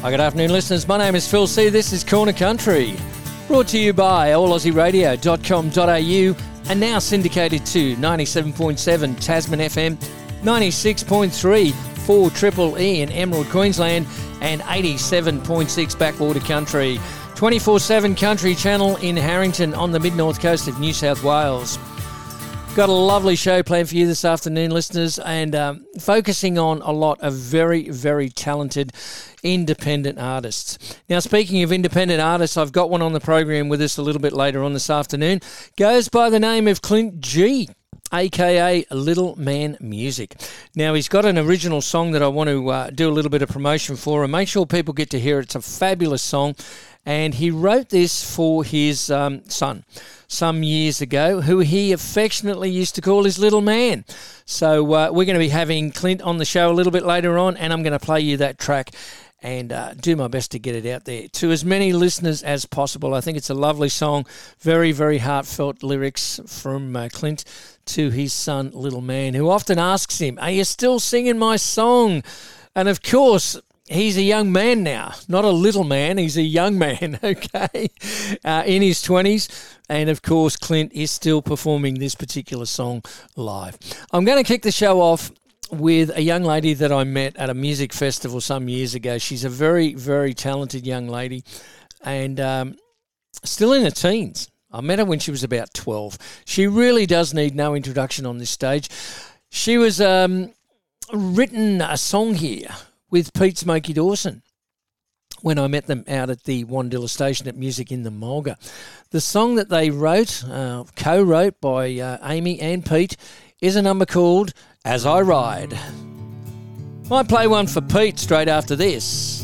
Good afternoon, listeners. My name is Phil C. This is Corner Country, brought to you by allaussieradio.com.au and now syndicated to 97.7 Tasman FM, 96.3 for Triple E in Emerald, Queensland, and 87.6 Backwater Country. 24/7 Country Channel in Harrington on the mid-north coast of New South Wales. Got a lovely show planned for you this afternoon, listeners, and focusing on a lot of very, very talented independent artists. Now, speaking of independent artists, I've got one on the program with us a little bit later on this afternoon. Goes by the name of Clint G, a.k.a. Little Man Music. Now, he's got an original song that I want to do a little bit of promotion for and make sure people get to hear it. It's a fabulous song, and he wrote this for his son some years ago, who he affectionately used to call his little man. So we're going to be having Clint on the show a little bit later on, and I'm going to play you that track and do my best to get it out there to as many listeners as possible. I think it's a lovely song, very, very heartfelt lyrics from Clint to his son, Little Man, who often asks him, "Are you still singing my song?" And of course, he's a young man now, not a little man. He's a young man, okay, in his 20s. And, of course, Clint is still performing this particular song live. I'm going to kick the show off with a young lady that I met at a music festival some years ago. She's a very, very talented young lady and still in her teens. I met her when she was about 12. She really does need no introduction on this stage. She was written a song here with Pete Smokey Dawson when I met them out at the Wandilla station at Music in the Mulga. The song that they wrote, co-wrote by Amy and Pete, is a number called As I Ride. Might play one for Pete straight after this.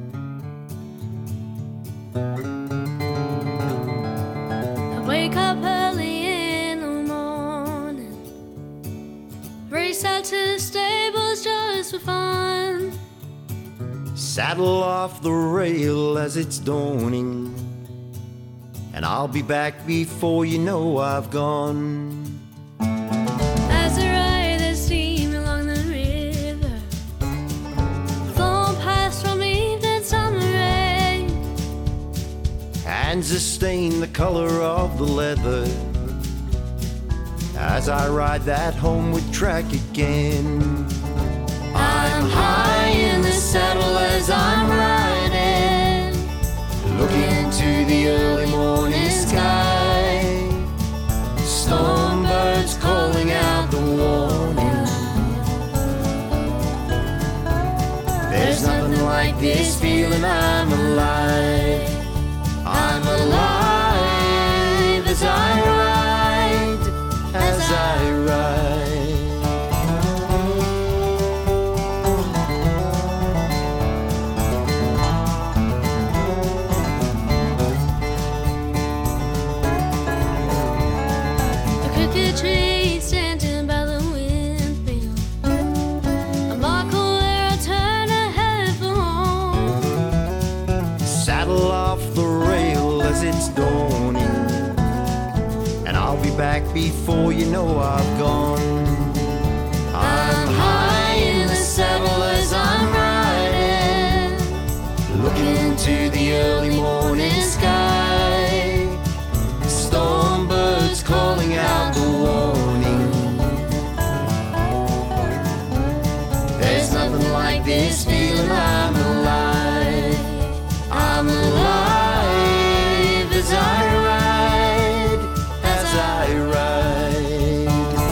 I wake up early in the morning, race out to the stables just for fun. Saddle off the rail as it's dawning, and I'll be back before you know I've gone. As I ride the steam along the river, flowing past from evening summer rain, Hands that stain the color of the leather as I ride that homeward track again. I'm high in the saddle as I'm riding, looking to the early morning sky. Storm birds calling out the warning. There's nothing like this feeling I'm alive. I'm alive as I ride, as I ride. tree standing by the windmill, a marker where I turn ahead for home. Saddle off the rail as it's dawning, and I'll be back before you know I've gone. I'm high in the saddle as I'm riding, looking to the early morning sky. Storm birds calling out the warning. There's nothing like this feeling I'm alive. I'm alive as I ride, as I ride.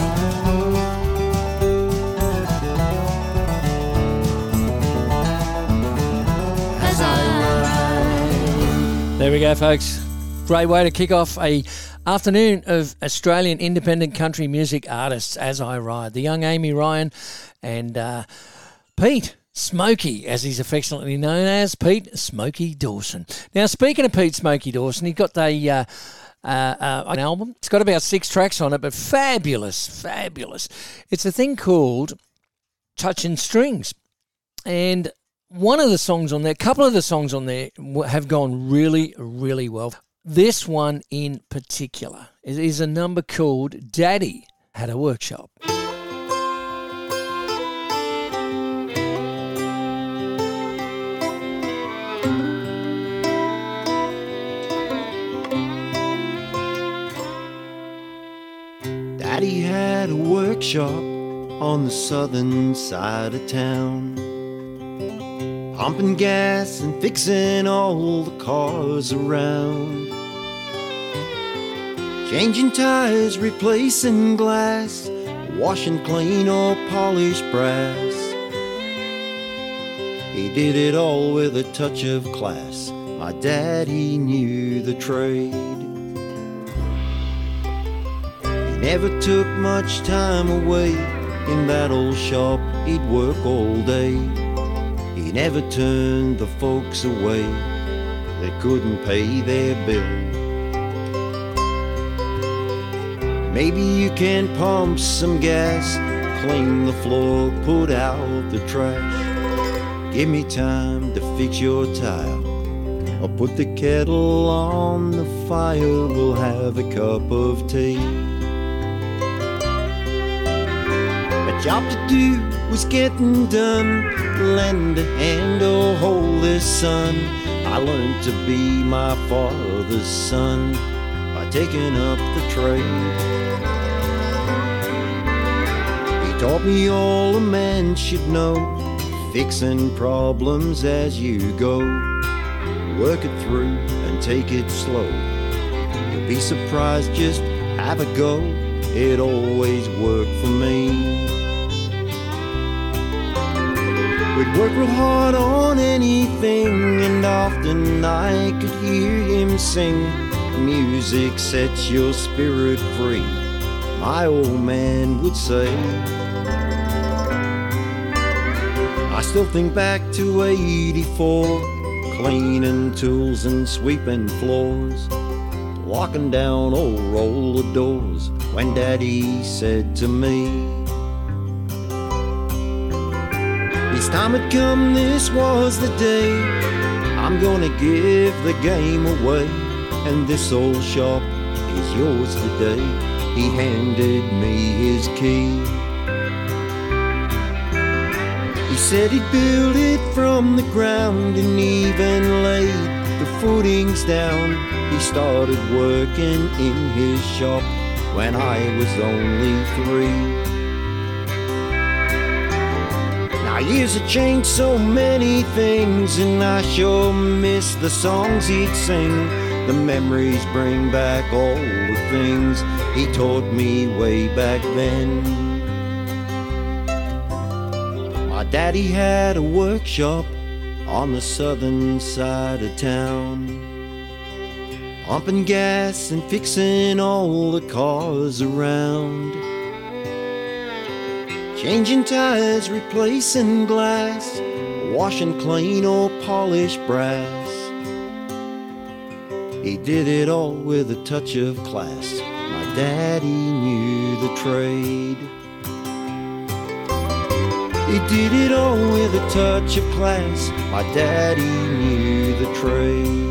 As I ride. There we go, folks. Great way to kick off a afternoon of Australian independent country music artists as I ride. The young Amy Ryan and Pete Smokey, as he's affectionately known as, Pete Smokey Dawson. Now, speaking of Pete Smokey Dawson, he got an album. It's got about 6 tracks on it, but fabulous. It's a thing called Touching Strings. And one of the songs on there, a couple of the songs on there have gone really, really well. This one in particular is a number called Daddy Had a Workshop. Daddy had a workshop on the southern side of town, pumping gas and fixing all the cars around, changing tires, replacing glass, washing clean or polished brass. He did it all with a touch of class. My daddy knew the trade. Never took much time away in that old shop, he'd work all day. He never turned the folks away that couldn't pay their bill. Maybe you can pump some gas, clean the floor, put out the trash. Give me time to fix your tile, or put the kettle on the fire, we'll have a cup of tea. Job to do was getting done, lend a hand or hold this son. I learned to be my father's son by taking up the trade. He taught me all a man should know, fixing problems as you go. Work it through and take it slow. You'll be surprised, just have a go. It always worked for me. We'd work real hard on anything, and often I could hear him sing. Music sets your spirit free, my old man would say. I still think back to '84, cleaning tools and sweeping floors, walking down old roller doors, when Daddy said to me, this time had come, this was the day. I'm gonna give the game away, and this old shop is yours today. He handed me his key. He said he'd build it from the ground and even laid the footings down. He started working in his shop when I was only 3. Years have changed so many things, and I sure miss the songs he'd sing. The memories bring back all the things he taught me way back then. My daddy had a workshop on the southern side of town, pumping gas and fixing all the cars around, changing tires, replacing glass, washing clean or polished brass. He did it all with a touch of class. My daddy knew the trade. He did it all with a touch of class. My daddy knew the trade.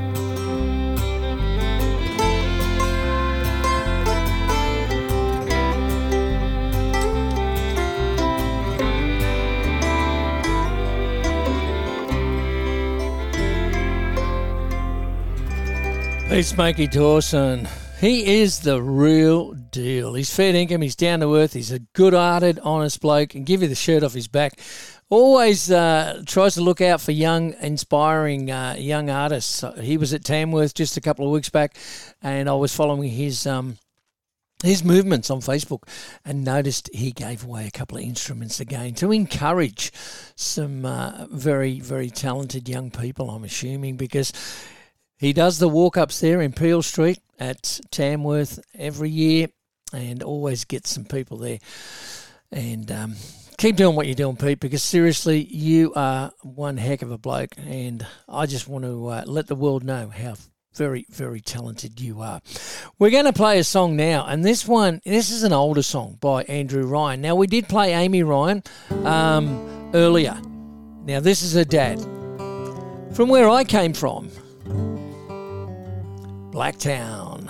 It's Smokey Dawson. He is the real deal. He's fair income, he's down to earth, he's a good-hearted, honest bloke, and give you the shirt off his back. Always tries to look out for young, inspiring young artists. He was at Tamworth just a couple of weeks back, and I was following his movements on Facebook and noticed he gave away a couple of instruments again to encourage some very, very talented young people, I'm assuming, because he does the walk-ups there in Peel Street at Tamworth every year and always gets some people there. And keep doing what you're doing, Pete, because seriously, you are one heck of a bloke, and I just want to let the world know how very, very talented you are. We're going to play a song now, and this is an older song by Andrew Ryan. Now, we did play Amy Ryan earlier. Now, this is her dad. From where I came from, Blacktown.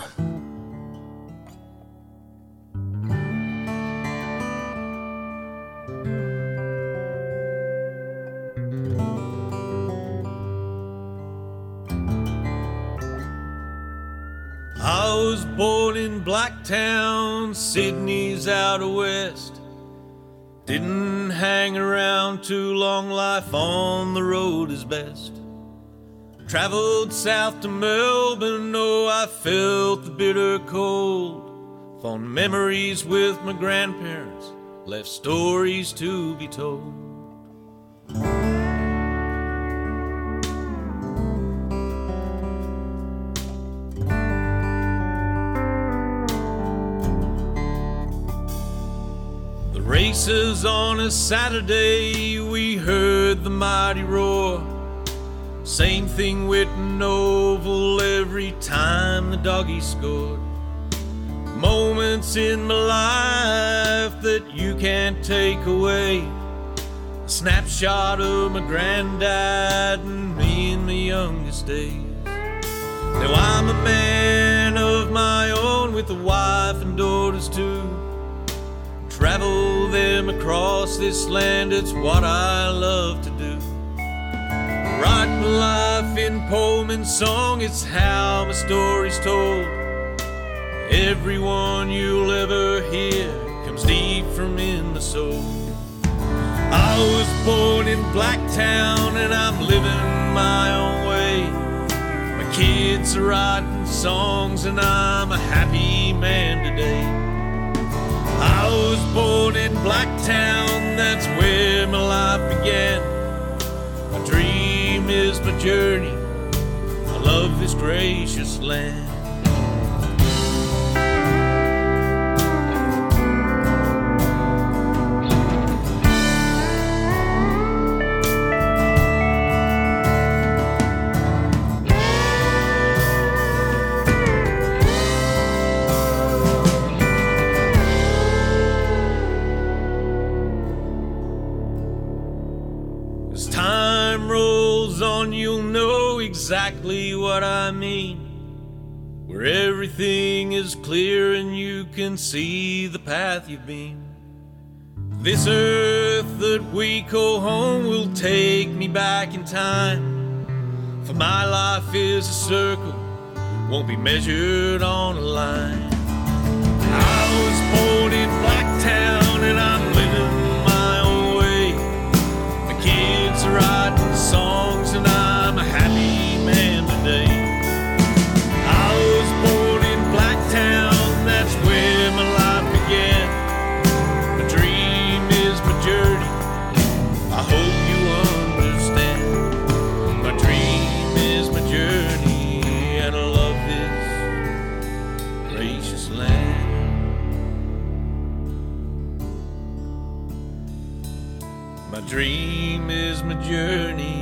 was born in Blacktown, Sydney's out west. Didn't hang around too long, life on the road is best. Travelled south to Melbourne, oh, I felt the bitter cold. Fond memories with my grandparents, left stories to be told. The races on a Saturday, we heard the mighty roar. Same thing Whitten Oval every time the doggies scored. Moments in my life that you can't take away. A snapshot of my granddad and me in my youngest days. Now I'm a man of my own with a wife and daughters too. Travel them across this land, it's what I love to do. Write my life in poem and song, it's how my story's told. Everyone you'll ever hear comes deep from in the soul. I was born in Blacktown and I'm living my own way. My kids are writing songs and I'm a happy man today. I was born in Blacktown, that's where my life began. My dream is my journey, I love this gracious land. You'll know exactly what I mean, where everything is clear and you can see the path you've been. This earth that we call home will take me back in time, for my life is a circle, won't be measured on a line. I was born in Blacktown and I'm living my own way. My kids are writing songs and I'm a happy man today. I was born in Blacktown, that's where my life began. My dream is my journey, I hope you understand. My dream is my journey and I love this gracious land. My dream is my journey.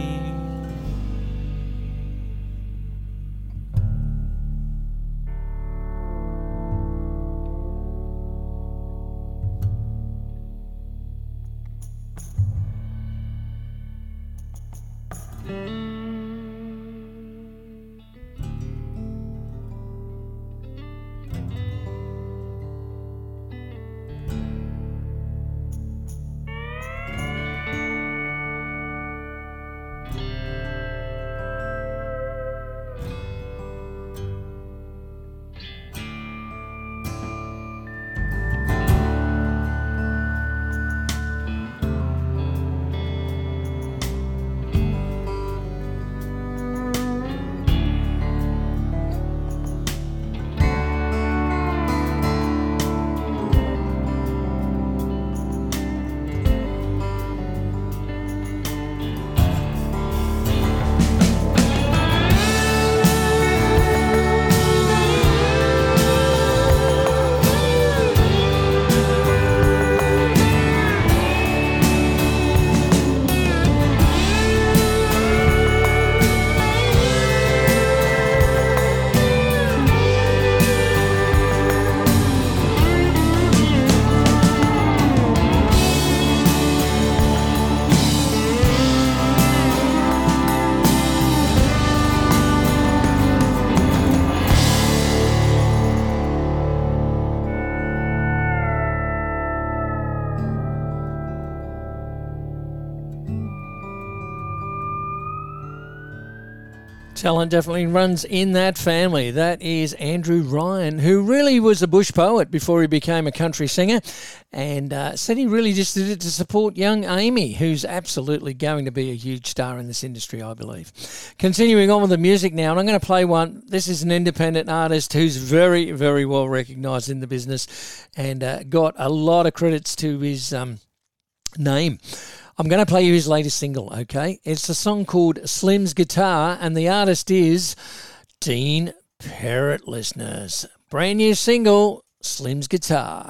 Talent definitely runs in that family. That is Andrew Ryan, who really was a bush poet before he became a country singer, and said he really just did it to support young Amy, who's absolutely going to be a huge star in this industry, I believe. Continuing on with the music now, and I'm going to play one. This is an independent artist who's very, very well recognised in the business and got a lot of credits to his name. I'm going to play you his latest single, okay? It's a song called Slim's Guitar, and the artist is Dean Parrott, listeners. Brand new single, Slim's Guitar.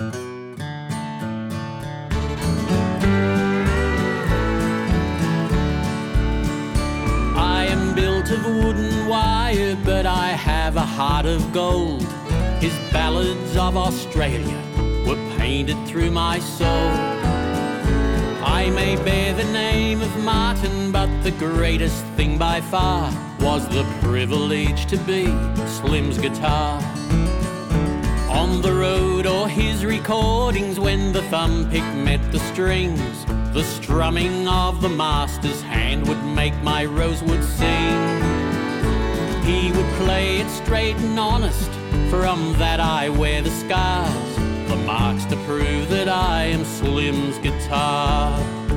I am built of wood and wire, but I have a heart of gold. His ballads of Australia were painted through my soul. I may bear the name of Martin, but the greatest thing by far was the privilege to be Slim's guitar. On the road or his recordings, when the thumb pick met the strings, the strumming of the master's hand would make my rosewood sing. He would play it straight and honest, from that I wear the scars, the marks to prove that I am Slim's guitar.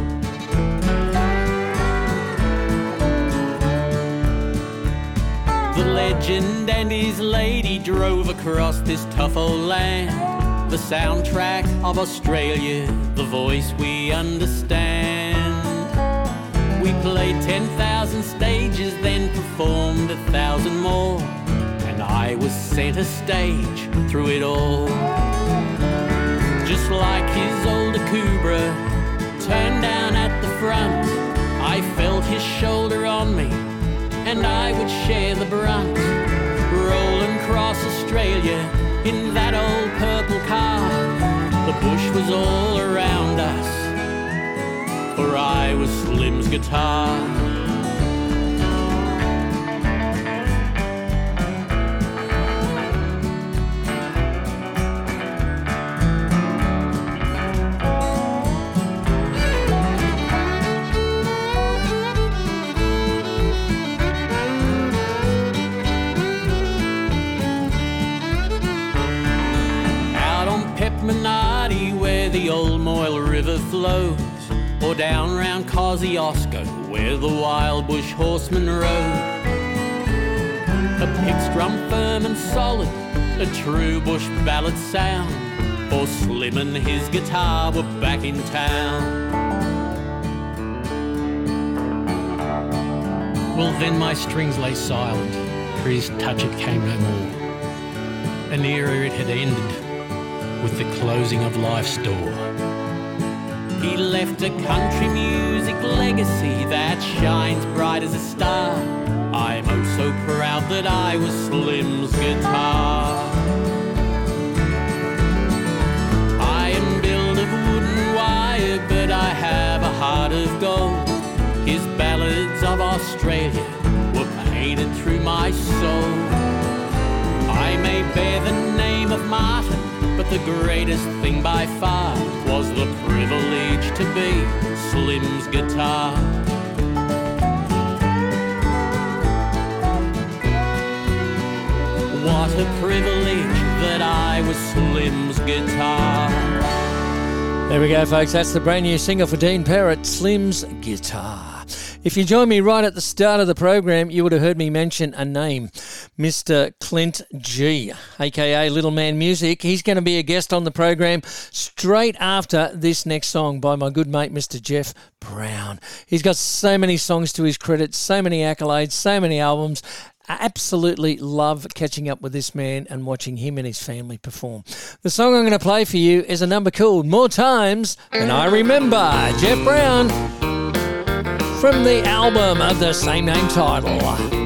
The legend and his lady drove across this tough old land, the soundtrack of Australia, the voice we understand. We played 10,000 stages, then performed 1,000 more, and I was centre stage through it all. Just like his old Akubra, turned down at the front, I felt his shoulder on me, and I would share the brunt. Rolling across Australia in that old purple car, the bush was all around us, for I was Slim's guitar. Minardi, where the old Moyle River flows, or down round Kosciuszko, where the wild bush horsemen rode. A pick drum firm and solid, a true bush ballad sound, for Slim and his guitar were back in town. Well, then my strings lay silent, for his touch it came no more. An era it had ended with the closing of life's door. He left a country music legacy that shines bright as a star. I'm oh so proud that I was Slim's guitar. I am built of wood and wire, but I have a heart of gold. His ballads of Australia were painted through my soul. I may bear the name of Martin, but the greatest thing by far was the privilege to be Slim's guitar. What a privilege that I was Slim's guitar. There we go, folks. That's the brand new single for Dean Parrott, Slim's Guitar. If you joined me right at the start of the program, you would have heard me mention a name, Mr. Clint G, a.k.a. Little Man Music. He's going to be a guest on the program straight after this next song by my good mate, Mr. Jeff Brown. He's got so many songs to his credit, so many accolades, so many albums. I absolutely love catching up with this man and watching him and his family perform. The song I'm going to play for you is a number called More Times Than I Remember. Jeff Brown, from the album of the same name title.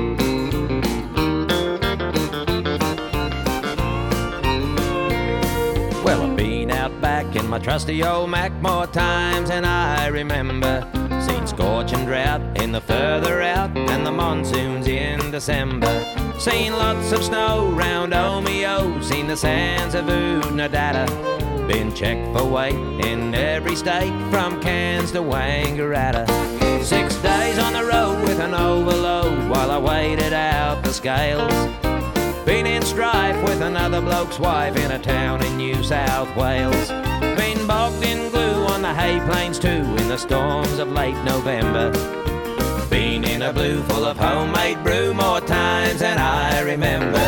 Well, I've been out back in my trusty old Mac more times than I remember. Seen scorch and drought in the further out, and the monsoons in December. Seen lots of snow round Omeo, seen the sands of Oodnadatta. Been checked for weight in every state, from Cairns to Wangaratta. 6 days on the road with an overload while I waited out the scales. Been in strife with another bloke's wife in a town in New South Wales. Been bogged in glue on the hay plains too in the storms of late November. Been in a blue full of homemade brew more times than I remember.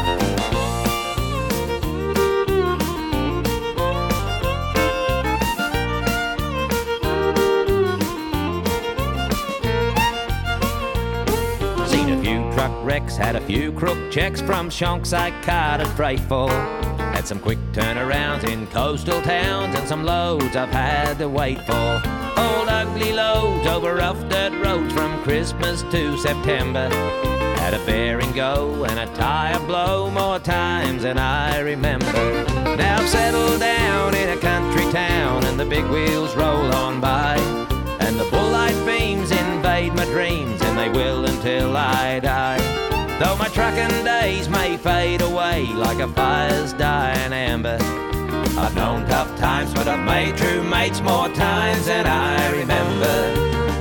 Seen a few truck wrecks, had a few crook checks from shonks I carted freight for. Had some quick turnarounds in coastal towns and some loads I've had to wait for. Old ugly loads over rough dirt roads from Christmas to September. Had a bearing go and a tyre blow more times than I remember. Now I've settled down in a country town and the big wheels roll on by. And the bull-light beams invade my dreams and they will until I die. Though my trucking days may fade away like a fire's dying ember. I've known tough times, but I've made true mates more times than I remember.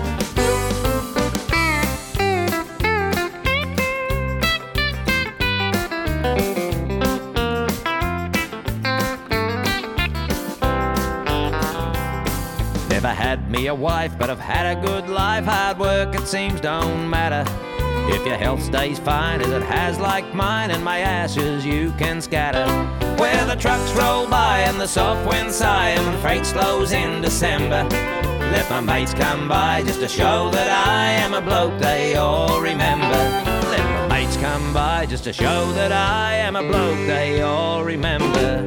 Never had me a wife, but I've had a good life. Hard work, it seems, don't matter. If your health stays fine as it has like mine, and my ashes you can scatter. Where the trucks roll by and the soft winds sigh and when freight slows in December. Let my mates come by just to show that I am a bloke they all remember. Let my mates come by just to show that I am a bloke they all remember.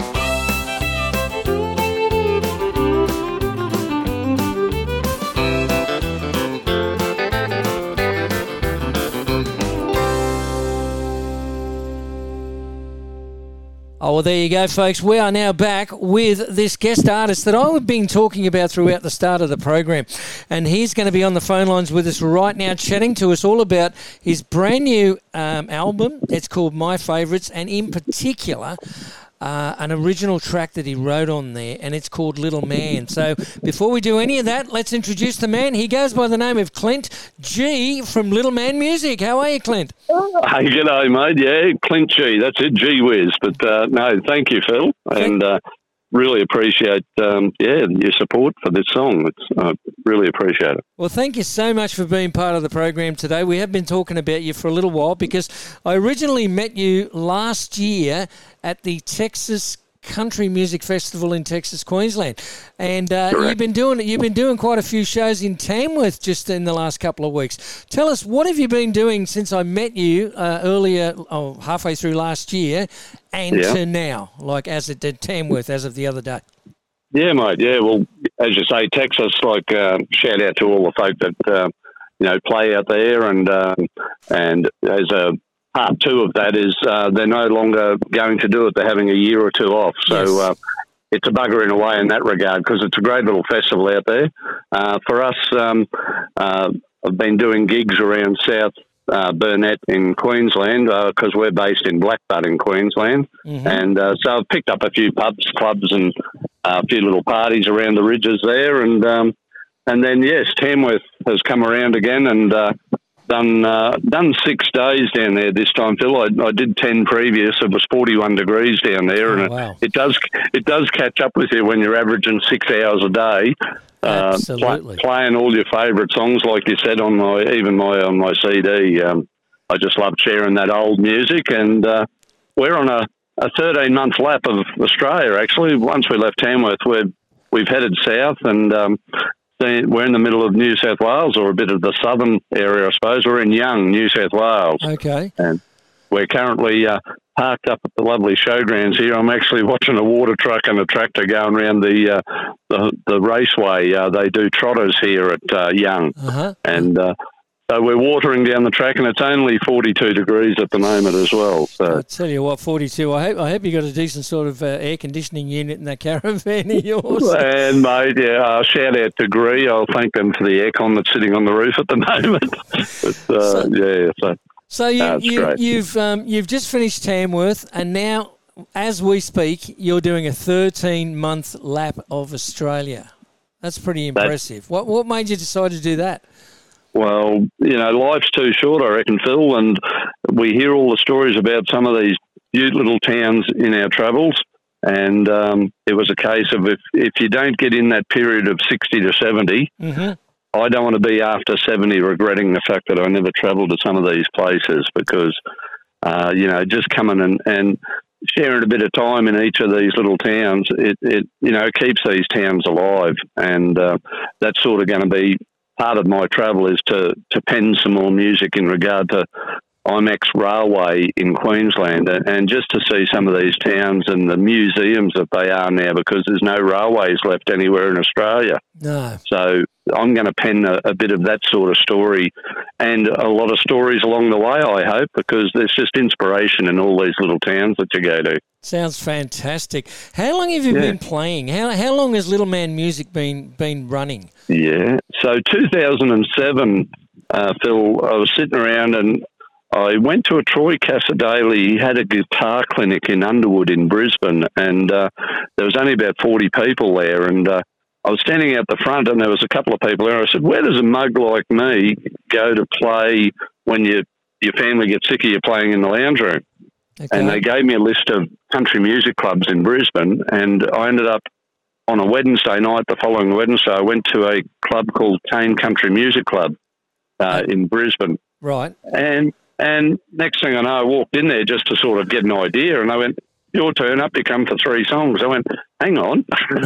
Oh, well, there you go, folks. We are now back with this guest artist that I've been talking about throughout the start of the program. And he's going to be on the phone lines with us right now, chatting to us all about his brand new album. It's called My Favourites, and in particular, an original track that he wrote on there, and it's called Little Man. So before we do any of that, let's introduce the man. He goes by the name of Clint G from Little Man Music. How are you, Clint? Hey, g'day, mate. Yeah, Clint G. That's it, G Whiz. But no, thank you, Phil, and really appreciate your support for this song. I really appreciate it. Well, thank you so much for being part of the program today. We have been talking about you for a little while because I originally met you last year at the Texas Country Music Festival in Texas, Queensland, and you've been doing quite a few shows in Tamworth just in the last couple of weeks. Tell us, what have you been doing since I met you halfway through last year, and to now, like as it did Tamworth as of the other day? Yeah, mate. Yeah, well, as you say, Texas. Shout out to all the folk that play out there, and as a part two of that is they're no longer going to do it. They're having a year or two off. So it's a bugger in a way in that regard because it's a great little festival out there. For us, I've been doing gigs around South Burnett in Queensland because we're based in Blackbutt in Queensland. Mm-hmm. And so I've picked up a few pubs, clubs and a few little parties around the ridges there. And then, yes, Tamworth has come around again and done 6 days down there this time, Phil. I did 10 previous. It was 41 degrees down there, and it does catch up with you when you're averaging 6 hours a day. Absolutely. Playing all your favourite songs, like you said on my CD. I just love sharing that old music, and we're on a 13-month lap of Australia. Actually, once we left Tamworth, we've headed south and. We're in the middle of New South Wales, or a bit of the southern area, I suppose. We're in Young, New South Wales. Okay. And we're currently parked up at the lovely showgrounds here. I'm actually watching a water truck and a tractor going around the raceway. They do trotters here at Young. Uh-huh. And so we're watering down the track, and it's only 42 degrees at the moment as well. So I tell you what, 42. I hope you got a decent sort of air conditioning unit in that caravan of yours. And mate, shout out to Gree. I'll thank them for the aircon that's sitting on the roof at the moment. So you've just finished Tamworth, and now, as we speak, you're doing a 13-month lap of Australia. That's pretty impressive. What made you decide to do that? Well, life's too short, I reckon, Phil, and we hear all the stories about some of these cute little towns in our travels, and it was a case of if you don't get in that period of 60 to 70, I don't want to be after 70 regretting the fact that I never travelled to some of these places because, just coming and sharing a bit of time in each of these little towns, it keeps these towns alive, and that's sort of going to be part of my travel is to pen some more music in regard to IMEX Railway in Queensland and just to see some of these towns and the museums that they are now because there's no railways left anywhere in Australia. No. So I'm going to pen a bit of that sort of story and a lot of stories along the way, I hope, because there's just inspiration in all these little towns that you go to. Sounds fantastic. How long have you been playing? How long has Little Man Music been running? Yeah. So 2007, Phil, I was sitting around and I went to a Troy Cassadaly. He had a guitar clinic in Underwood in Brisbane, and there was only about 40 people there. And I was standing out the front, and there was a couple of people there. I said, "Where does a mug like me go to play when your family gets sick of you playing in the lounge room?" Okay. And they gave me a list of country music clubs in Brisbane, and I ended up on a Wednesday night. The following Wednesday, I went to a club called Kane Country Music Club in Brisbane. Right. And next thing I know, I walked in there just to sort of get an idea, and I went, "Your turn up, you come for 3 songs." I went, "Hang on."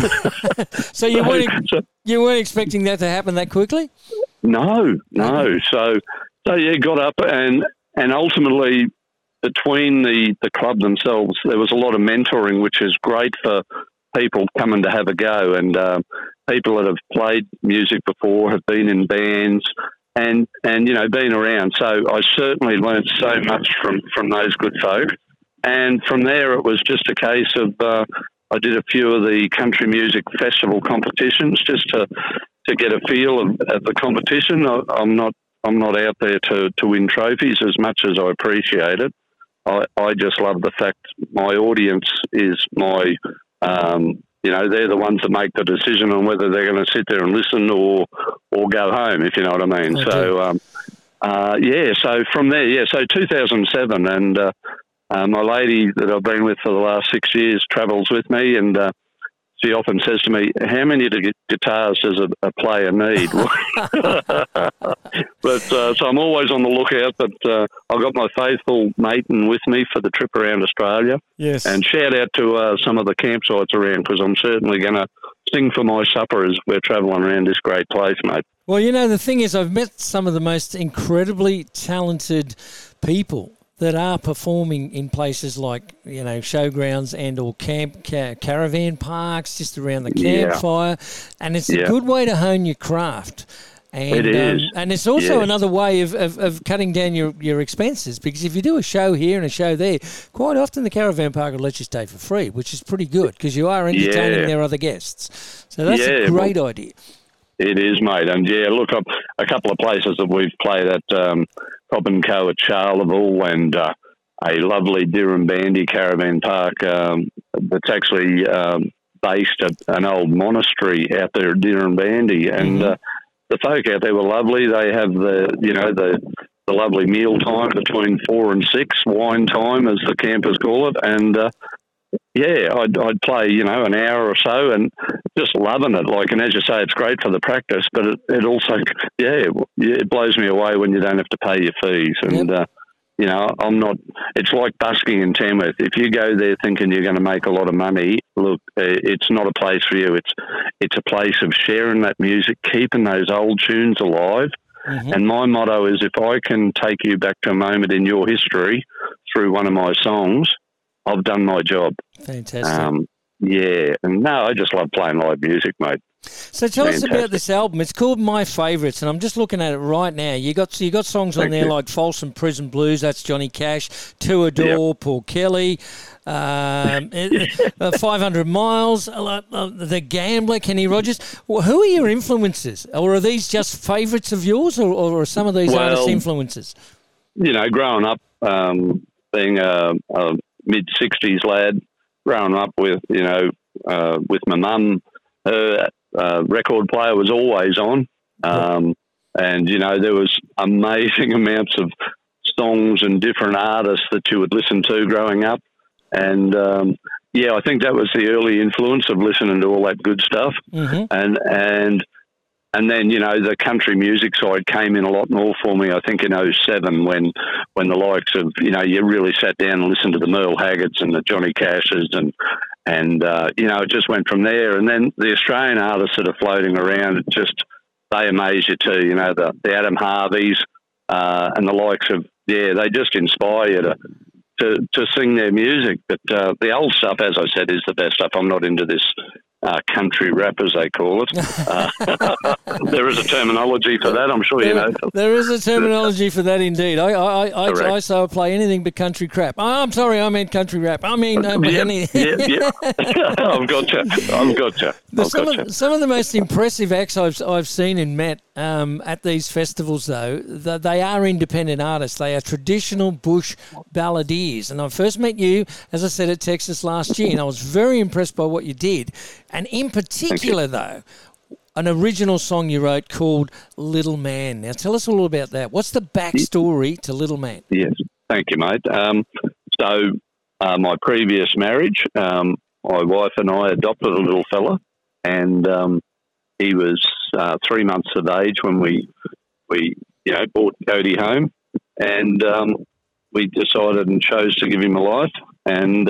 So you weren't expecting that to happen that quickly? No. So got up and ultimately between the club themselves, there was a lot of mentoring, which is great for people coming to have a go, and people that have played music before, have been in bands, and been around. So I certainly learned so much from those good folk. And from there, it was just a case of I did a few of the country music festival competitions just to get a feel of the competition. I'm not out there to win trophies as much as I appreciate it. I just love the fact my audience is my they're the ones that make the decision on whether they're going to sit there and listen or go home, if you know what I mean. So, so from there, so 2007, and my lady that I've been with for the last 6 years travels with me, and she often says to me, "How many guitars does a player need?" But so I'm always on the lookout. But I've got my faithful Maiden with me for the trip around Australia. Yes. And shout out to some of the campsites around, because I'm certainly going to sing for my supper as we're travelling around this great place, mate. Well, the thing is, I've met some of the most incredibly talented people that are performing in places like, showgrounds and or caravan parks, just around the campfire. And it's a good way to hone your craft. And, it is. And it's also another way of cutting down your expenses, because if you do a show here and a show there, quite often the caravan park will let you stay for free, which is pretty good because you are entertaining their other guests. So that's a great idea. It is, mate. And, look, a couple of places that we've played at Cobb & Co at Charleville, and a lovely Dirham Bandy caravan park that's actually based at an old monastery out there at Dirham Bandy. And the folk out there were lovely. They have the lovely meal time between 4 and 6, wine time as the campers call it. And I'd play, an hour or so, and just loving it. And as you say, it's great for the practice, but it also, it blows me away when you don't have to pay your fees. And, I'm not, it's like busking in Tamworth. If you go there thinking you're going to make a lot of money, look, it's not a place for you. It's a place of sharing that music, keeping those old tunes alive. And my motto is, if I can take you back to a moment in your history through one of my songs, I've done my job. Fantastic. And I just love playing live music, mate. So tell us about this album. It's called My Favourites, and I'm just looking at it right now. You got songs on there like Folsom Prison Blues, that's Johnny Cash, To Adore, Paul Kelly, 500 Miles, The Gambler, Kenny Rogers. Well, who are your influences? Or are these just favourites of yours, or are some of these artists' influences? Growing up, being a mid-60s lad, growing up with, with my mum, record player was always on. And, you know, there was amazing amounts of songs and different artists that you would listen to growing up. And, yeah, I think that was the early influence of listening to all that good stuff. Mm-hmm. And then, you know, the country music side came in a lot more for me, I think, in 07 when the likes of, you know, you really sat down and listened to the Merle Haggards and the Johnny Cashes and you know, it just went from there. And then the Australian artists that are floating around, it just, they amaze you too, you know, the Adam Harveys and the likes of, yeah, they just inspire you to sing their music. But the old stuff, as I said, is the best stuff. I'm not into this country rap, as they call it. There is a terminology for that, I'm sure you know. There is a terminology for that indeed. I say I play anything but country crap. Oh, I'm sorry, I meant country rap. I mean, I've got you. Some of the most impressive acts I've seen and met at these festivals, though, they are independent artists. They are traditional bush balladeers. And I first met you, as I said, at Texas last year, and I was very impressed by what you did. And in particular, though, an original song you wrote called Little Man. Now, tell us all about that. What's the backstory to Little Man? Yes, thank you, mate. So my previous marriage, my wife and I adopted a little fella, and he was 3 months of age when we you know, brought Cody home, and we decided and chose to give him a life. And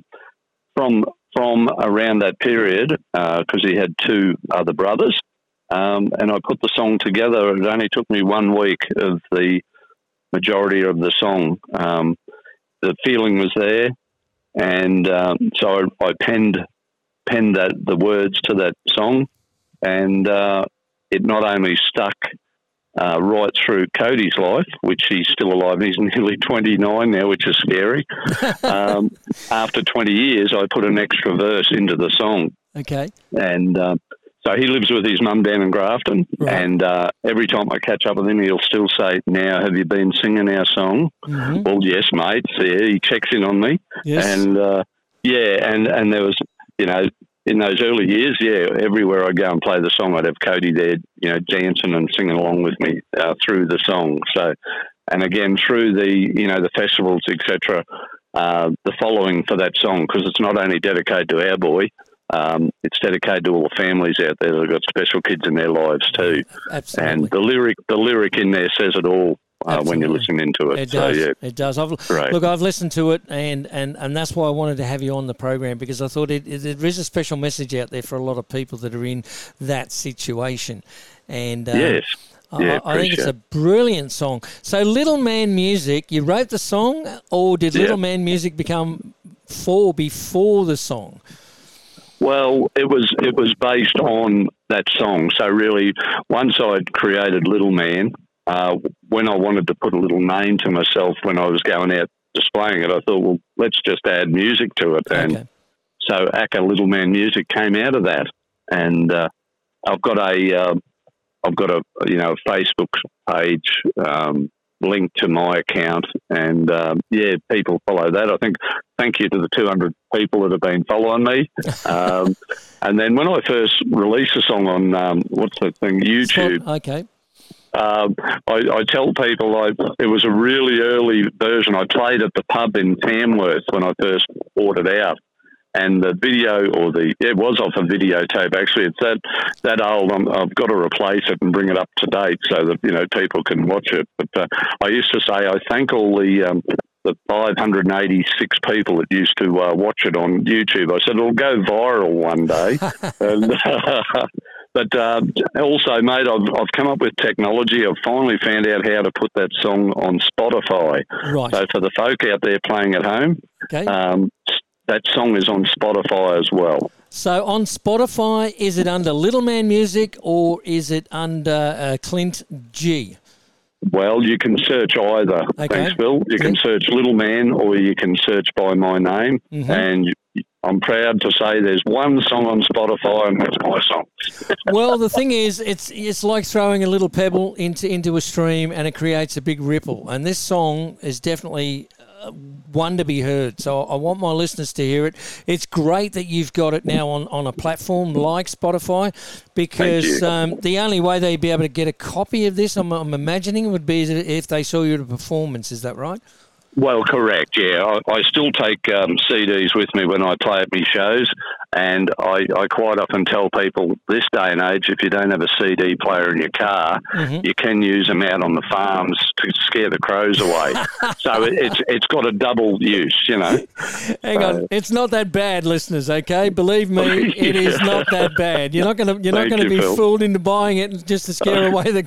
from around that period, because he had two other brothers, and I put the song together. It only took me 1 week of the majority of the song. The feeling was there, and so I penned the words to that song, and it not only stuck right through Cody's life, which he's still alive. He's nearly 29 now, which is scary. After 20 years, I put an extra verse into the song. Okay. And so he lives with his mum down in Grafton, right. And every time I catch up with him, he'll still say, "Now, have you been singing our song?" Mm-hmm. Well, yes, mate. So, yeah, he checks in on me. Yes. And, and there was, you know, in those early years, yeah, everywhere I go and play the song, I'd have Cody there, you know, dancing and singing along with me through the song. So, and again, through the, you know, the festivals, etc., the following for that song, because it's not only dedicated to our boy, it's dedicated to all the families out there that have got special kids in their lives too. Absolutely. And the lyric in there says it all. When you're listening to it. It does. So, yeah. It does. Right. Look, I've listened to it, and that's why I wanted to have you on the program, because I thought there is a special message out there for a lot of people that are in that situation. And yes. Yeah, I think it's a brilliant song. So Little Man Music, you wrote the song, or did Little Man Music become before the song? Well, it was based on that song. So really, once I'd created Little Man, when I wanted to put a little name to myself when I was going out displaying it, I thought, well, let's just add music to it. Okay. And so ACCA Little Man Music came out of that. And I've got a you know, Facebook page linked to my account, and people follow that. I think thank you to the 200 people that have been following me. And then when I first released the song on YouTube, okay. I tell people it was a really early version. I played at the pub in Tamworth when I first brought it out, and the video, it was off a videotape actually. It's that old. I've got to replace it and bring it up to date so that, you know, people can watch it. But I used to say I thank all the 586 people that used to watch it on YouTube. I said it'll go viral one day. And, but also, mate, I've come up with technology. I've finally found out how to put that song on Spotify. Right. So for the folk out there playing at home, okay. That song is on Spotify as well. So on Spotify, is it under Little Man Music or is it under Clint G? Well, you can search either. Okay. Thanks, Bill. You can search Little Man or you can search by my name. Mm-hmm. And I'm proud to say there's one song on Spotify, and that's my song. Well, the thing is, it's like throwing a little pebble into a stream, and it creates a big ripple. And this song is definitely one to be heard. So I want my listeners to hear it. It's great that you've got it now on a platform like Spotify, because the only way they'd be able to get a copy of this, I'm imagining, would be if they saw you at a performance. Is that right? Well, correct, yeah. I still take CDs with me when I play at my shows, and I quite often tell people this day and age, if you don't have a CD player in your car, you can use them out on the farms to scare the crows away. So it's got a double use, you know. Hang on, it's not that bad, listeners. Okay, believe me, it is not that bad. You're not going to be Phil. fooled into buying it just to scare away the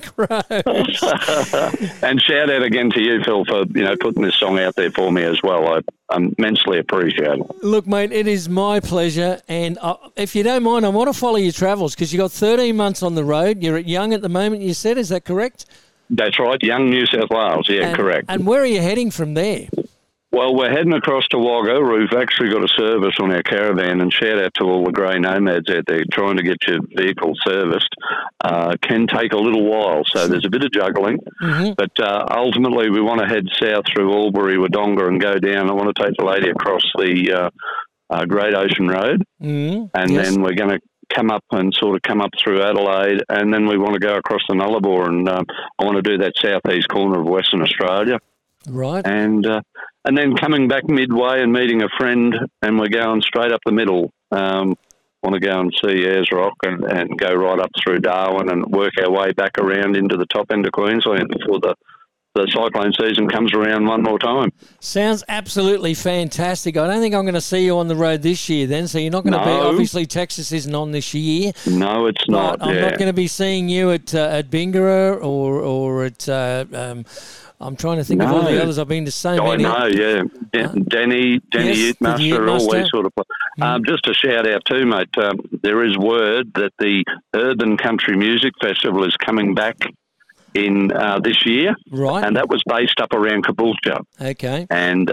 crows. And shout out again to you, Phil, for putting this song out there for me as well. I immensely appreciate it. Look, mate, it is my pleasure. And if you don't mind, I want to follow your travels, because you've got 13 months on the road. You're at Young at the moment, you said. Is that correct? That's right, Young, New South Wales. Yeah, correct. And where are you heading from there? Well, we're heading across to Wagga. We've actually got a service on our caravan, and shout out to all the grey nomads out there trying to get your vehicle serviced. Can take a little while, so there's a bit of juggling. But ultimately, we want to head south through Albury, Wodonga, and go down. I want to take the lady across the Great Ocean Road, and then we're going to come up through Adelaide, and then we want to go across the Nullarbor, and I want to do that southeast corner of Western Australia. Right. And then coming back midway and meeting a friend, and we're going straight up the middle. Want to go and see Ayers Rock and go right up through Darwin and work our way back around into the top end of Queensland before the cyclone season comes around one more time. Sounds absolutely fantastic. I don't think I'm going to see you on the road this year then, so you're not going to be, obviously Texas isn't on this year. No, it's not. I'm not going to be seeing you at Bingara or at... I'm trying to think of all the others I've been to so many. I know, yeah. Denny Ute-Master, all these sort of places. Just a shout out too, mate. There is word that the Urban Country Music Festival is coming back in this year. Right. And that was based up around Caboolture. Okay. And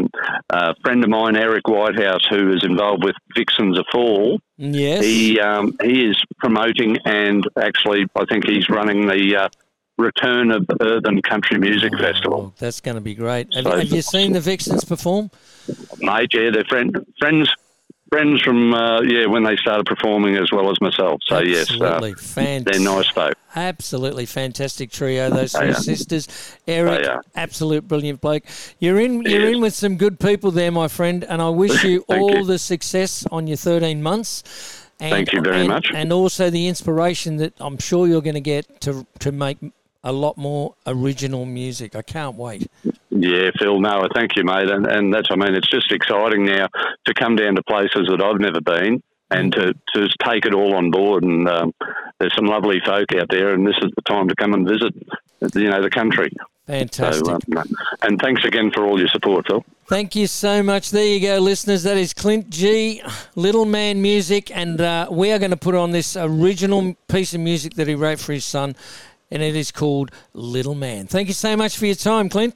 a friend of mine, Eric Whitehouse, who is involved with Vixens of Fall, yes, he is promoting, and actually I think he's running the Return of Urban Country Music Festival. That's going to be great. Have you seen the Vixens perform? Mate, yeah, they're friends from when they started performing as well as myself. So absolutely they're nice folk. Absolutely fantastic trio, those three sisters. Eric, absolute brilliant bloke. You're in with some good people there, my friend, and I wish you all the success on your 13 months. Thank you very much. And also the inspiration that I'm sure you're going to get to make a lot more original music. I can't wait. Yeah, Phil, no, thank you, mate. And that's, it's just exciting now to come down to places that I've never been and to take it all on board. And there's some lovely folk out there, and this is the time to come and visit, the country. Fantastic. So, and thanks again for all your support, Phil. Thank you so much. There you go, listeners. That is Clint G, Little Man Music, and we are going to put on this original piece of music that he wrote for his son, and it is called Little Man. Thank you so much for your time, Clint.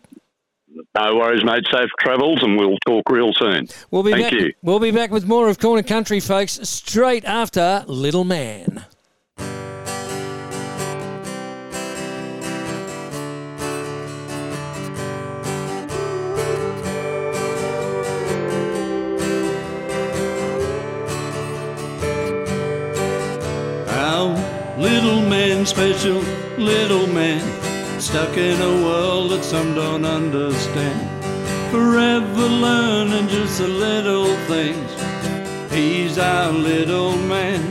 No worries, mate. Safe travels, and we'll talk real soon. Thank you. We'll be back with more of Corner Country, folks, straight after Little Man. Little man, special little man, stuck in a world that some don't understand. Forever learning just the little things. He's our little man.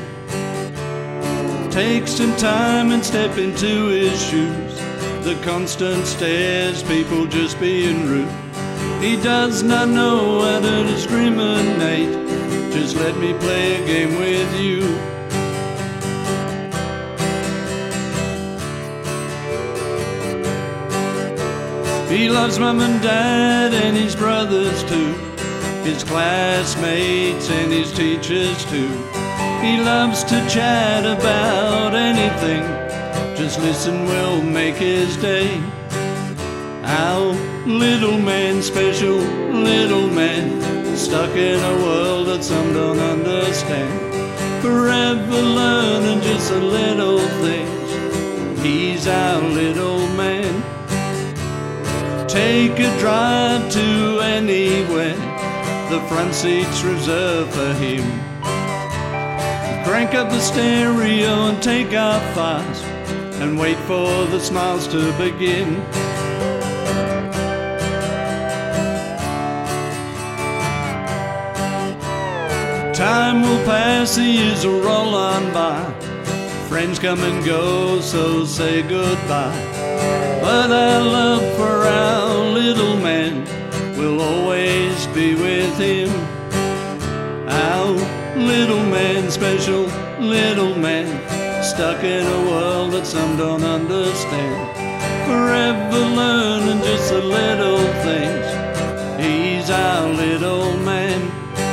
Take some time and step into his shoes. The constant stares, people just being rude. He does not know how to discriminate. Just let me play a game with you. He loves mum and dad and his brothers too, his classmates and his teachers too. He loves to chat about anything, just listen will make his day. Our little man, special little man, stuck in a world that some don't understand. Forever learning just the little things. He's our little man. take a drive to anywhere, the front seat's reserved for him. Crank up the stereo and take off fast, and wait for the smiles to begin. Time will pass, the years will roll on by, friends come and go, so say goodbye. But our love for our little man will always be with him. Our little man, special little man, stuck in a world that some don't understand. Forever learning just the little things, he's our little man.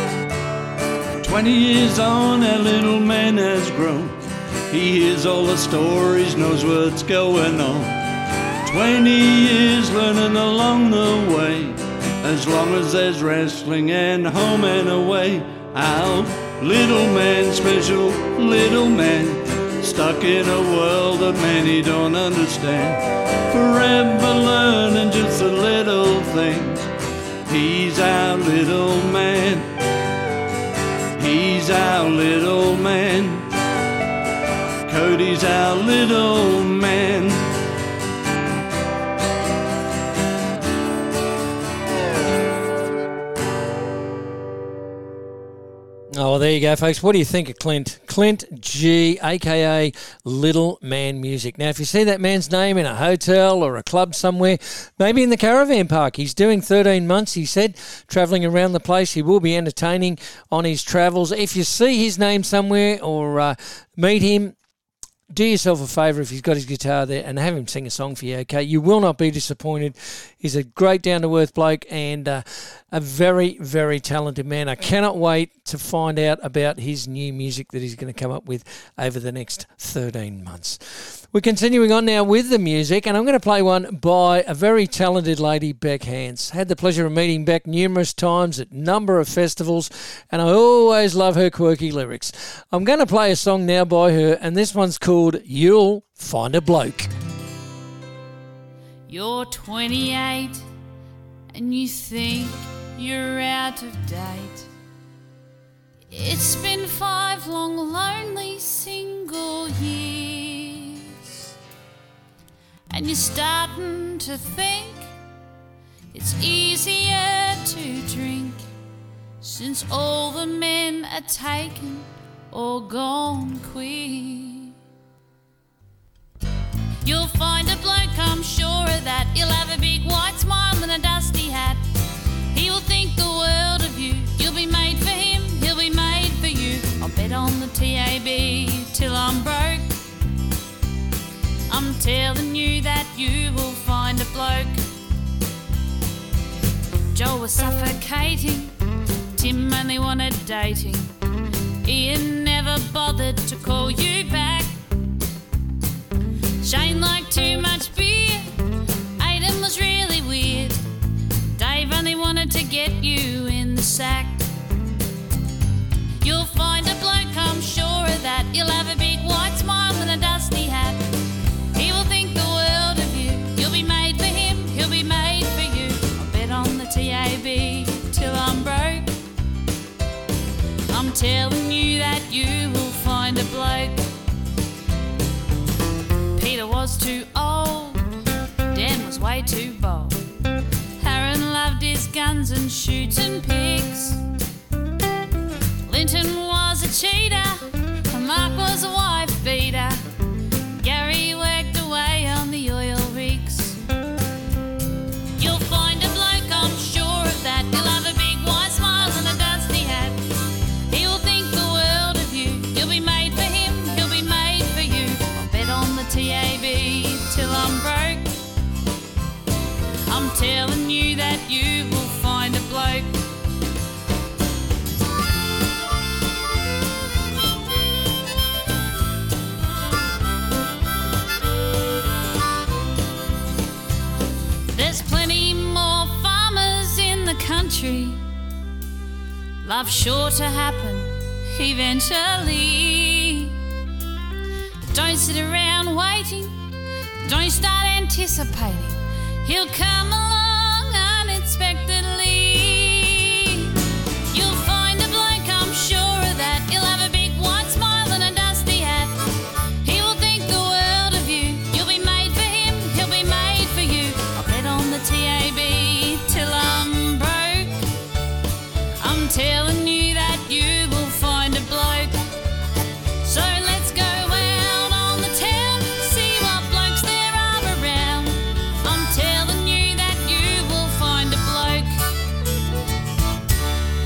20 years on, our little man has grown. He hears all the stories, knows what's going on. 20 years learning along the way, as long as there's wrestling and home and away. Our little man, special little man, stuck in a world that many don't understand. Forever learning just the little things, he's our little man. He's our little man. Cody's our little man. Oh, well, there you go, folks. What do you think of Clint? Clint G, a.k.a. Little Man Music. Now, if you see that man's name in a hotel or a club somewhere, maybe in the caravan park, he's doing 13 months, he said, travelling around the place. He will be entertaining on his travels. If you see his name somewhere or meet him, do yourself a favour if he's got his guitar there and have him sing a song for you, okay? You will not be disappointed. He's a great down-to-earth bloke and a very, very talented man. I cannot wait to find out about his new music that he's going to come up with over the next 13 months. We're continuing on now with the music, and I'm going to play one by a very talented lady, Beck Hans. Had the pleasure of meeting Beck numerous times at a number of festivals, and I always love her quirky lyrics. I'm going to play a song now by her, and this one's called You'll Find a Bloke. You're 28 and you think you're out of date. It's been 5 long, lonely, single years, and you're starting to think it's easier to drink since all the men are taken or gone queer. You'll find a bloke, I'm sure of that. He'll have a big white smile and a dusty hat. He will think the world of you. You'll be made for him, he'll be made for you. I'll bet on the TAB till I'm broke. I'm telling you that you will find a bloke. Joe was suffocating, Tim only wanted dating. Ian never bothered to call you back. Shane liked too much beer, Aidan was really weird. Dave only wanted to get you in the sack. You'll find a bloke, I'm sure of that. He'll have a big white smile and a dusty hat. He will think the world of you. You'll be made for him, he'll be made for you. I'll bet on the TAB till I'm broke. I'm telling you that you will find a bloke. Peter was too old, Dan was way too bold. Aaron loved his guns and shooting pigs. Linton was a cheater, and Mark was a wife beater. Gary worked away on the oil rigs. You'll find a bloke, I'm sure of that. He'll have a big white smile and a dusty hat. He will think the world of you. You'll be made for him, he'll be made for you. I'll bet on the TAB till I'm broke. I'm telling you that you will find a bloke. There's plenty more farmers in the country. Love's sure to happen eventually. But don't sit around waiting. Don't start anticipating. He'll come along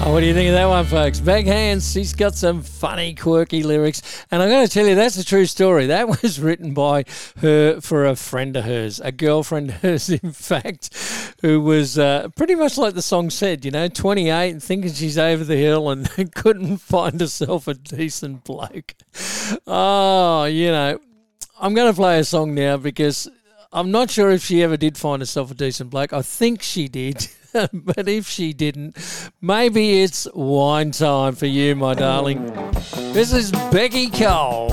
Oh, what do you think of that one, folks? Bag Hands, she's got some funny, quirky lyrics. And I'm going to tell you, that's a true story. That was written by her for a friend of hers, a girlfriend of hers, in fact, who was pretty much like the song said, 28 and thinking she's over the hill and couldn't find herself a decent bloke. Oh, I'm going to play a song now because I'm not sure if she ever did find herself a decent bloke. I think she did. But if she didn't, maybe it's wine time for you, my darling. This is Becky Cole.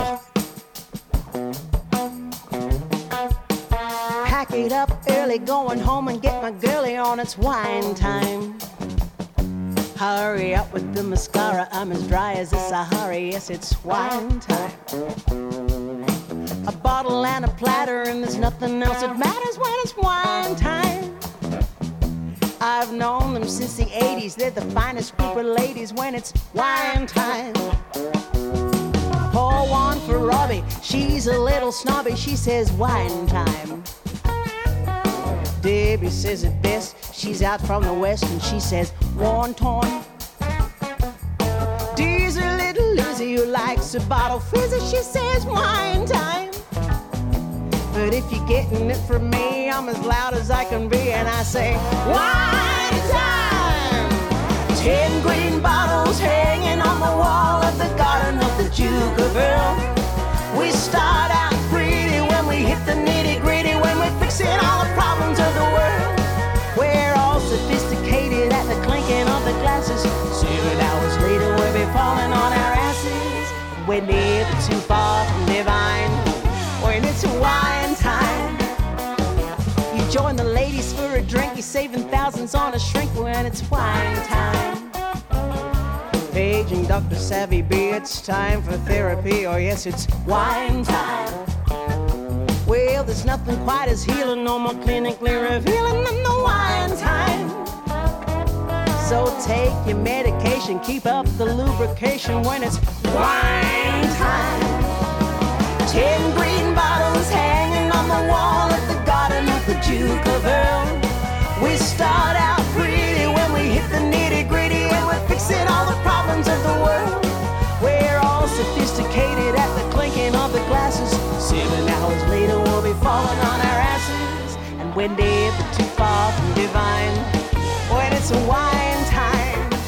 Pack it up early, going home and get my girlie on. It's wine time. Hurry up with the mascara, I'm as dry as the Sahara. Yes, it's wine time. A bottle and a platter, and there's nothing else that matters when it's wine time. I've known them since the 80s. They're the finest group of ladies when it's wine time. Pour one for Robbie. She's a little snobby. She says wine time. Debbie says it best. She's out from the west and she says wonton. Dee's a little Lizzie who likes a bottle fizzy. She says wine time. But if you're getting it from me, I'm as loud as I can be, and I say, wine time! 10 green bottles hanging on the wall of the garden of the Jukaville. We start out pretty when we hit the nitty-gritty, when we're fixing all the problems of the world. We're all sophisticated at the clinking of the glasses. 7 hours later, we'll be falling on our asses. We're never too far from divine. When it's wine time, you join the ladies for a drink. You're saving thousands on a shrink when it's wine time. Paging Dr. Savvy B, it's time for therapy. Oh yes, it's wine time. Well, there's nothing quite as healing, no more clinically revealing than the wine time. So take your medication, keep up the lubrication when it's wine time. 10 green bottles hanging on the wall at the garden of the Jukaville. We start out pretty when we hit the nitty-gritty, and we're fixing all the problems of the world. We're all sophisticated at the clinking of the glasses. 7 hours later we'll be falling on our asses, and we're never too far from divine when it's wine time.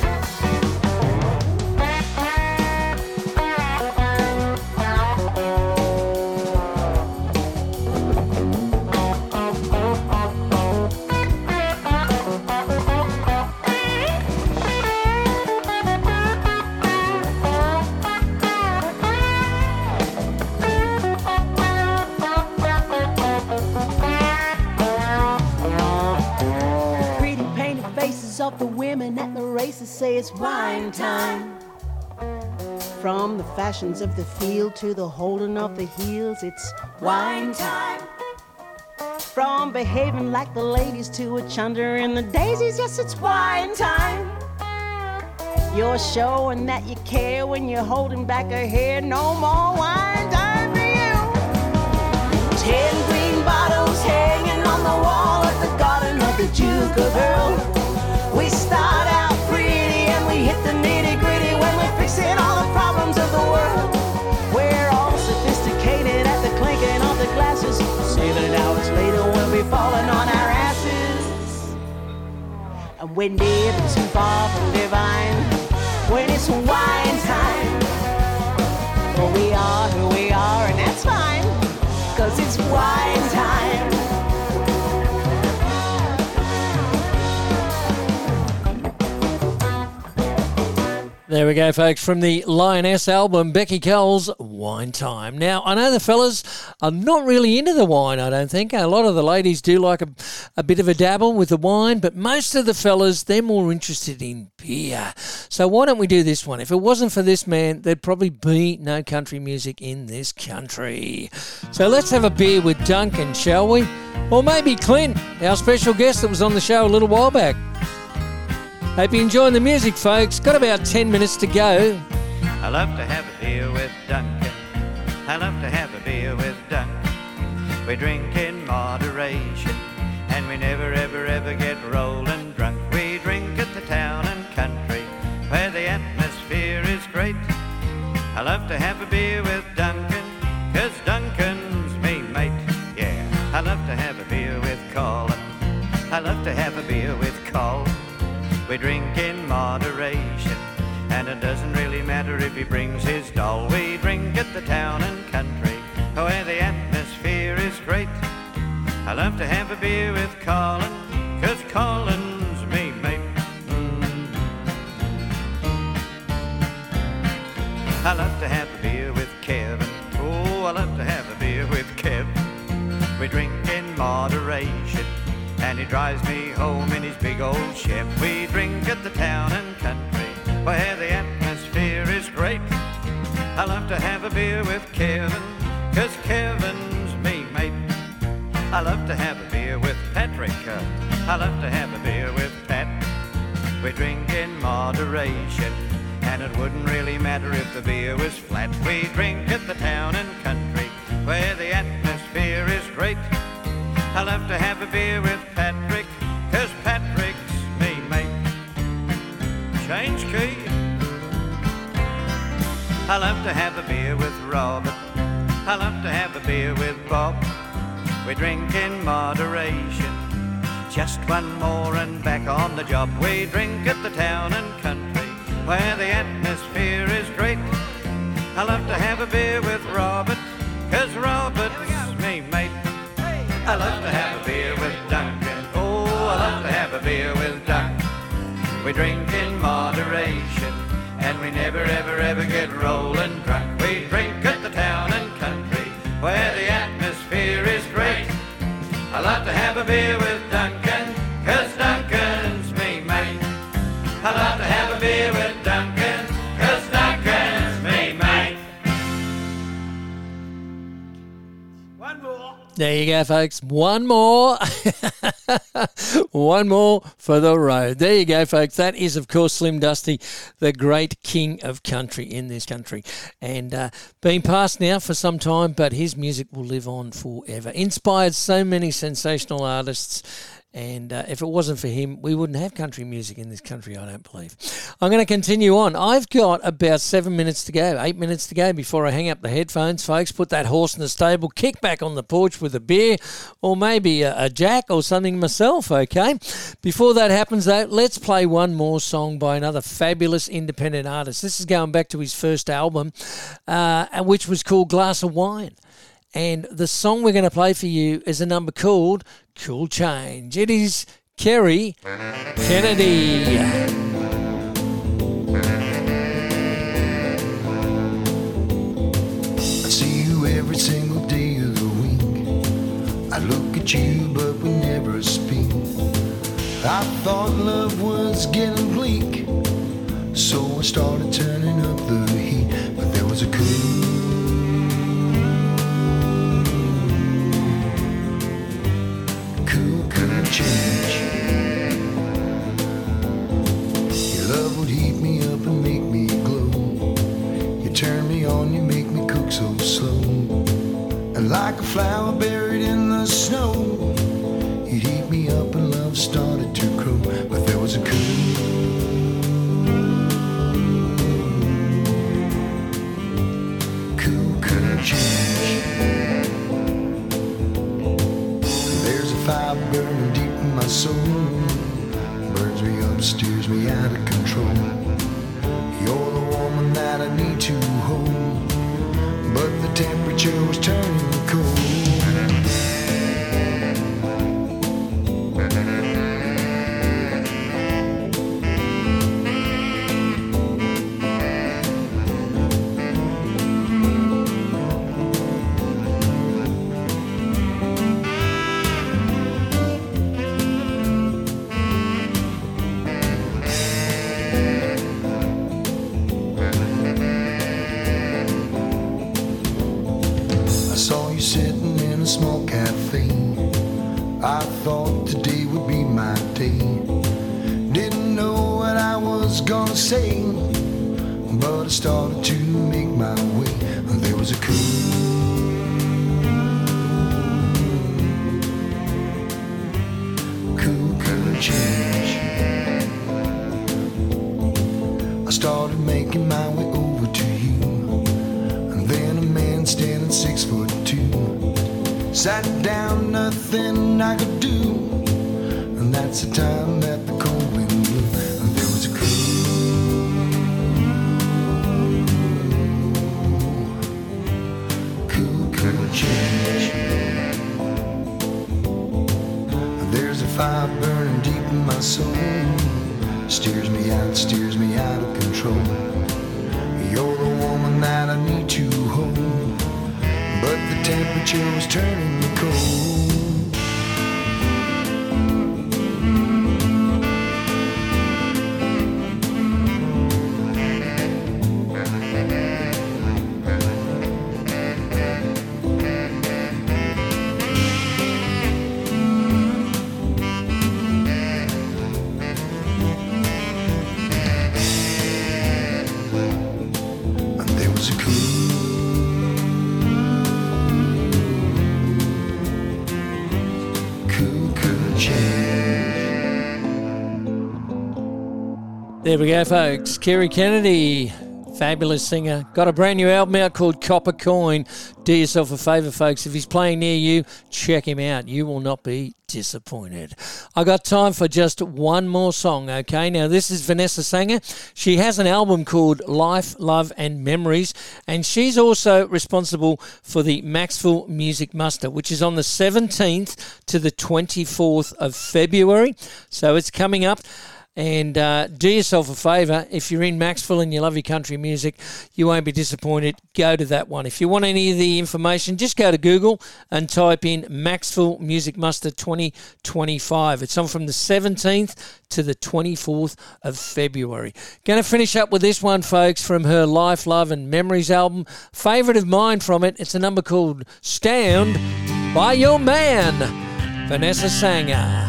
Of the women at the races say it's wine time. From the fashions of the field to the holding of the heels, it's wine time. From behaving like the ladies to a chunder in the daisies, yes, it's wine time. You're showing that you care when you're holding back her hair. No more wine time for you. 10 green bottles hanging on the wall at the garden of the Jukaville. We start out pretty and we hit the nitty-gritty when we're fixing all the problems of the world. We're all sophisticated at the clinking of the glasses. 7 hours later we'll be falling on our asses, and we're never too far from divine when it's wine time. Well, we are who we are, and that's fine, 'cause it's wine time. There we go, folks, from the Lioness album, Becky Cole's Wine Time. Now, I know the fellas are not really into the wine, I don't think. A lot of the ladies do like a bit of a dabble with the wine, but most of the fellas, they're more interested in beer. So why don't we do this one? If it wasn't for this man, there'd probably be no country music in this country. So let's have a beer with Duncan, shall we? Or maybe Clint, our special guest that was on the show a little while back. Hope you're enjoying the music, folks. Got about 10 minutes to go. I love to have a beer with Duncan. I love to have a beer with Duncan. We drink in moderation, and we never, ever, ever get rolling drunk. We drink at the town and country love to have a beer with Duncan, 'cause Duncan's me mate. Yeah, I love to have a beer with Colin. I love to have a beer with Col. We drink in moderation, and it doesn't really matter if he brings his doll. We drink at the town and country, where the atmosphere is great. I love to have a beer with Colin, 'cause Colin's me mate. I love to have a beer with Kevin. Oh, I love to have a beer with Kev. We drink in moderation, and he drives me home in his big old Chevy. We drink at the town and country, where the atmosphere is great. I love to have a beer with Kevin, 'cause Kevin's me mate. I love to have a beer with Patrick. I love to have a beer with Pat. We drink in moderation, and it wouldn't really matter if the beer was flat. We drink at the town and country, where the atmosphere is great. I love to have a beer with Patrick, 'cause Patrick's me mate. Change key. I love to have a beer with Robert. I love to have a beer with Bob. We drink in moderation, just one more and back on the job. We drink at the town and country, where the atmosphere is great. I love to have a beer with Robert, 'cause Robert's me mate. I love to have a beer with Duncan. Oh, I love to have a beer with Duck. We drink in moderation, and we never ever ever get rolling drunk. We drink at the town and country, where the atmosphere is great. I love to have a beer with Duncan, 'cause Duncan's me mate. I love to have a beer with Duncan, 'cause Duncan's me mate. One more. There you go, folks. One more. One more for the road. There you go, folks. That is, of course, Slim Dusty, the great king of country in this country. And been passed now for some time, but his music will live on forever. Inspired so many sensational artists. And if it wasn't for him, we wouldn't have country music in this country, I don't believe. I'm going to continue on. I've got about 7 minutes to go, 8 minutes to go before I hang up the headphones, folks. Put that horse in the stable, kick back on the porch with a beer or maybe a Jack or something myself, okay? Before that happens, though, let's play one more song by another fabulous independent artist. This is going back to his first album, which was called Glass of Wine. And the song we're going to play for you is a number called Cool Change. It is Kerry Kennedy. I see you every single day of the week. I look at you, but we never speak. I thought love was getting bleak, so I started turning up the heat. But there was a cool change. Your love would heat me up and make me glow. You turn me on, you make me cook so slow. And like a flower buried in the snow, you'd heat me up and love started to grow. But there was a cool change. There's a fire burning deep in my soul, burns me up, steers me out of control. You're the woman that I need to hold, but the temperature was turning cold. Sitting in a small cafe, I thought today would be my day. Didn't know what I was gonna say, but I started to make my way. There was a cool change. I started making my way over to you. Sat down, nothing I could do. And that's the time that the cold wind blew. And there was a cool change. There's a fire burning deep in my soul. Steers me out of control. You're the woman that I need to hold. But the temperature was turning me cold. There we go, folks. Kerry Kennedy, fabulous singer. Got a brand new album out called Copper Coin. Do yourself a favour, folks. If he's playing near you, check him out. You will not be disappointed. I got time for just one more song, okay? Now, this is Vanessa Sanger. She has an album called Life, Love and Memories, and she's also responsible for the Maxville Music Muster, which is on the 17th to the 24th of February. So it's coming up. And do yourself a favour, if you're in Maxville and you love your country music, you won't be disappointed. Go to that one. If you want any of the information, just go to Google and type in Maxville Music Muster 2025. It's on from the 17th to the 24th of February. Going to finish up with this one, folks, from her Life, Love and Memories album. Favourite of mine from it, it's a number called Stand By Your Man, Vanessa Sanger.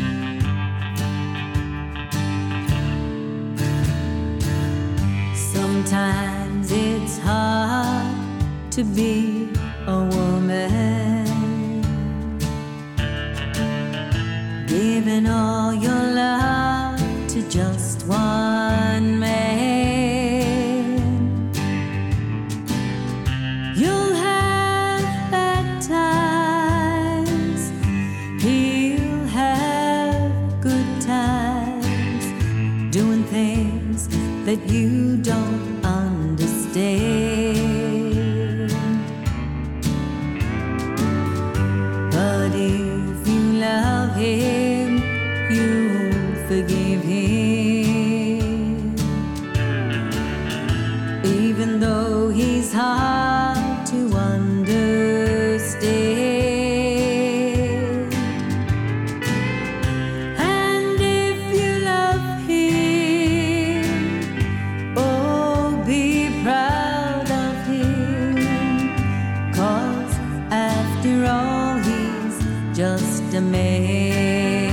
Sometimes it's hard to be a woman, giving all your love to just one man. You'll have bad times, he'll have good times, doing things that you don't understand. But if you love him, you'll forgive him, even though he's hard to understand. And if you love him, oh, be proud of him, 'cause after all he's just a man.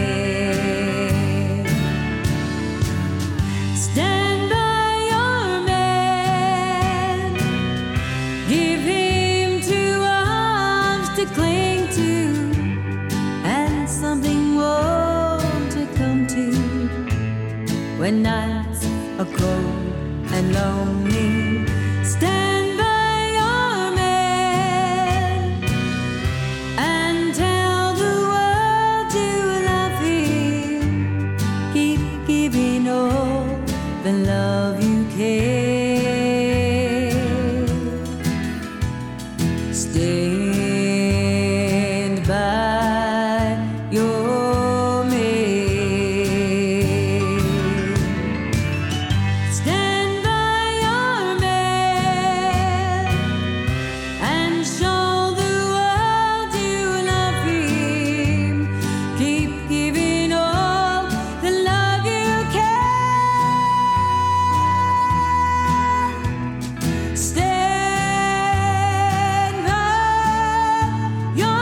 Stand by your man, give him 2 arms to cling to, and something warm to come to when nights are cold and lonely. Stand by your man and tell the world you love him. Keep giving all the love you can. Stand by your man. Stand by your man and show the world you love him. Keep giving all the love you can. Stand by your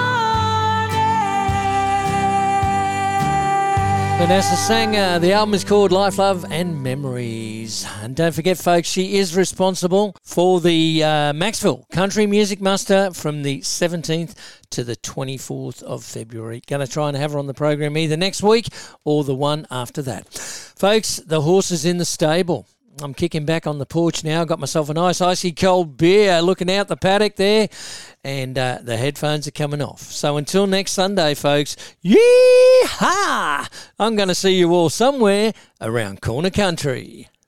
man. Vanessa Sanger. The album is called Life, Love and Memories. And don't forget, folks, she is responsible for the Maxville Country Music Muster from the 17th to the 24th of February. Going to try and have her on the program either next week or the one after that. Folks, the horse is in the stable. I'm kicking back on the porch now. Got myself a nice icy cold beer, looking out the paddock there, and the headphones are coming off. So until next Sunday, folks, yee-haw! I'm going to see you all somewhere around Corner Country.